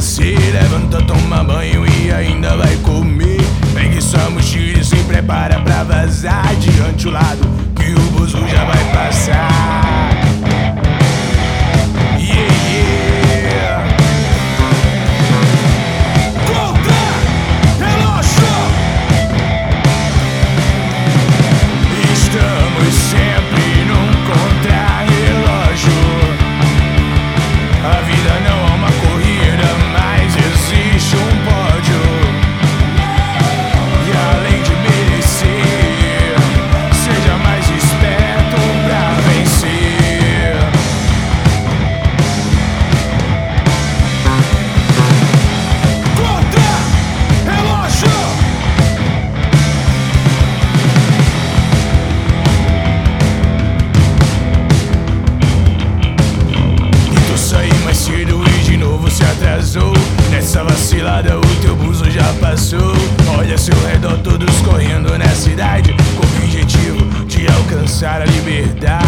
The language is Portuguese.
você levanta, toma banho e ainda vai comer. Pegue sua mochila e se prepara pra vazar. Adiante o lado que o buzo já vai passar. Nessa vacilada o teu buzo já passou. Olha ao seu redor, todos correndo na cidade, com o objetivo de alcançar a liberdade.